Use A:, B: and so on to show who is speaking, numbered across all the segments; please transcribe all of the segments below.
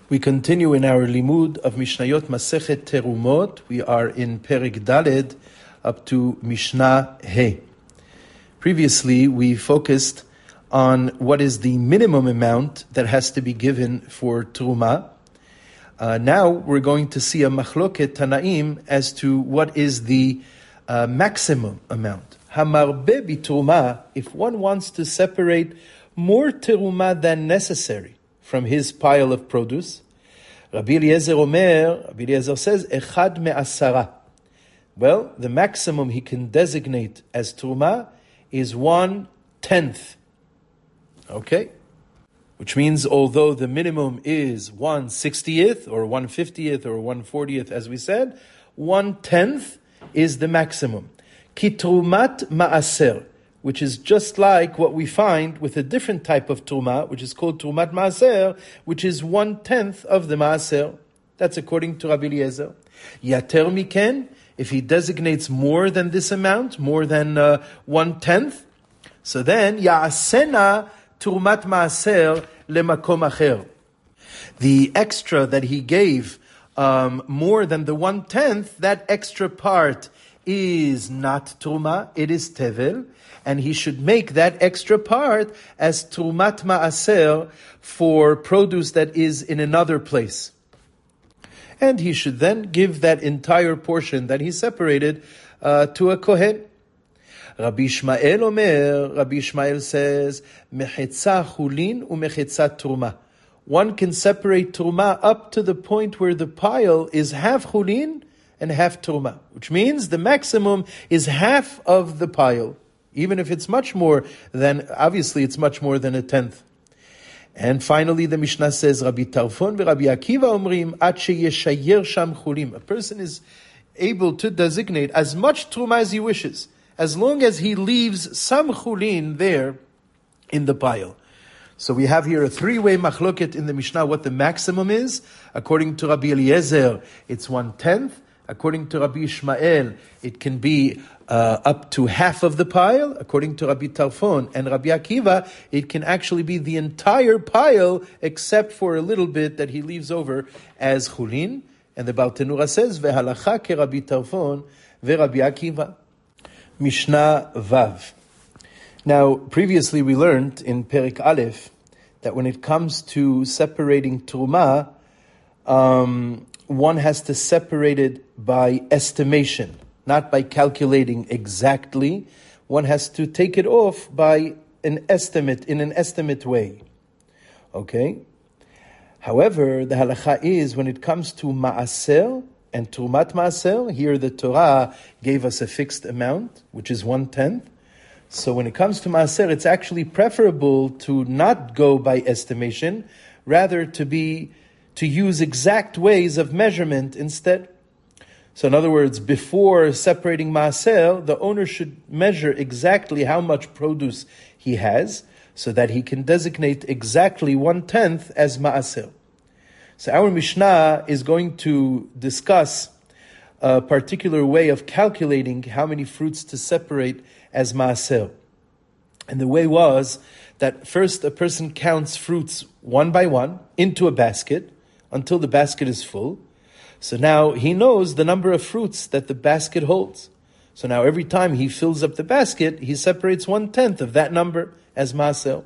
A: We continue in our limud of Mishnayot Masechet Terumot. We are in Perek Daled up to Mishnah He. Previously, we focused on what is the minimum amount that has to be given for Terumah. Now we're going to see a machloket Tanaim as to what is the maximum amount. Hamarbe biTerumah, if one wants to separate more Terumah than necessary from his pile of produce, Rabbi Eliezer says, Echad me'asara. Well, the maximum he can designate as Terumah is 1/10. Okay? Which means although the minimum is 1/60th or 1/50th or 1/40th, as we said, 1/10 is the maximum. Ki Terumat ma'aser, which is just like what we find with a different type of Terumah, which is called Terumat Maaser, which is 1/10 of the Maaser. That's according to Rabbi Eliezer. Yater miken, if he designates more than this amount, more than 1/10, so then Ya'asena Terumat Maaser lemakom acher. The extra that he gave, more than the 1/10, that extra part is not Terumah, it is Tevel, and he should make that extra part as Terumat Maaser for produce that is in another place. And he should then give that entire portion that he separated to a Kohen. Rabbi Ishmael says, Mechetza chulin u'mechetza Terumah. One can separate Terumah up to the point where the pile is half chulin and half Terumah, which means the maximum is half of the pile. Even if it's much more than, obviously it's much more than 1/10. And finally the Mishnah says, Rabbi Tarfon ve Rabbi Akiva omrim, ad sheyeshayer sham chulim. A person is able to designate as much Terumah as he wishes, as long as he leaves some chulin there in the pile. So we have here a three-way machloket in the Mishnah, what the maximum is. According to Rabbi Eliezer, it's 1/10. According to Rabbi Ishmael, it can be up to half of the pile. According to Rabbi Tarfon and Rabbi Akiva, it can actually be the entire pile except for a little bit that he leaves over as chulin. And the Bartenura says, Vehalacha ke Rabbi Tarfon ve Rabbi Akiva. Mishnah Vav. Now, previously we learned in Perek Aleph that when it comes to separating Terumah, one has to separate it by estimation, not by calculating exactly. One has to take it off by an estimate, in an estimate way. Okay? However, the halacha is when it comes to Maaser and Terumat Maaser, here the Torah gave us a fixed amount, which is 1/10. So when it comes to Maaser, it's actually preferable to not go by estimation, rather to use exact ways of measurement instead. So in other words, before separating Maaser, the owner should measure exactly how much produce he has, so that he can designate exactly 1/10 as Maaser. So our Mishnah is going to discuss a particular way of calculating how many fruits to separate as Maaser. And the way was that first a person counts fruits one by one into a basket, until the basket is full. So now he knows the number of fruits that the basket holds. So now every time he fills up the basket, he separates 1/10 of that number as Maaser.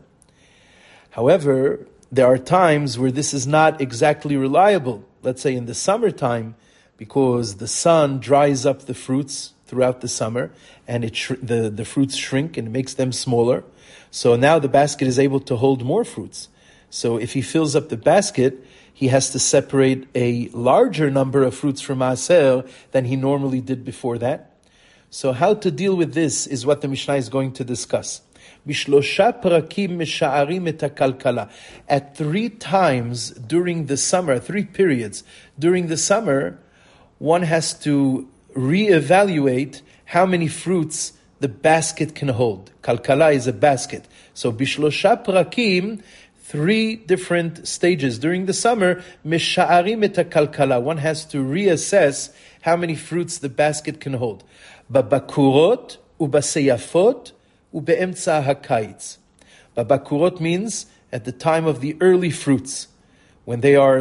A: However, there are times where this is not exactly reliable. Let's say in the summertime, because the sun dries up the fruits throughout the summer, and the fruits shrink and makes them smaller. So now the basket is able to hold more fruits. So if he fills up the basket, he has to separate a larger number of fruits from Maaser than he normally did before that. So how to deal with this is what the Mishnah is going to discuss. Bishlosha parakim mesha'arim et hakalkala. At 3 times during the summer, 3 periods during the summer, one has to reevaluate how many fruits the basket can hold. Kalkala is a basket. So bishlosha parakim, 3 different stages during the summer, mesha'arim et hakalkala. One has to reassess how many fruits the basket can hold. Babakurot ubaseyafot ubeemtza hakaitz. Babakurot means at the time of the early fruits, when they are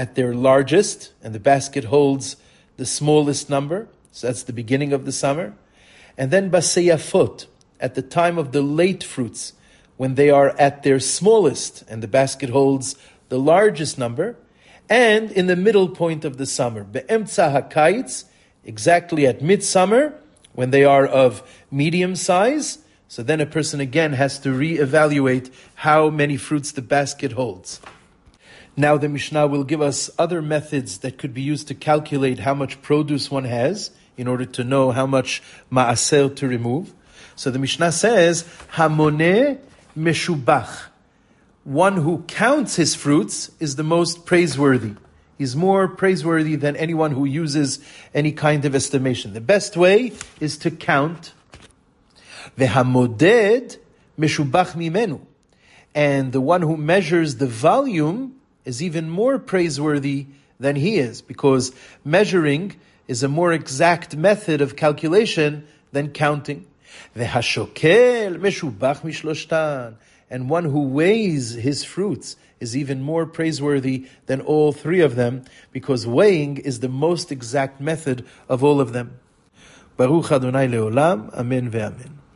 A: at their largest, and the basket holds the smallest number, so that's the beginning of the summer. And then baseyafot, at the time of the late fruits, when they are at their smallest, and the basket holds the largest number, and in the middle point of the summer, be'emtza hakaitz, exactly at midsummer, when they are of medium size. So then a person again has to reevaluate how many fruits the basket holds. Now the Mishnah will give us other methods that could be used to calculate how much produce one has, in order to know how much ma'aser to remove. So the Mishnah says, Hamoneh meshubach. One who counts his fruits is the most praiseworthy. He's more praiseworthy than anyone who uses any kind of estimation. The best way is to count. Vehamoded meshubach mimenu. And the one who measures the volume is even more praiseworthy than he is, because measuring is a more exact method of calculation than counting. Vehashokel meshubach mishloshtan. And one who weighs his fruits is even more praiseworthy than all three of them, because weighing is the most exact method of all of them. Baruch Adonai Leolam, Amen ve'amen.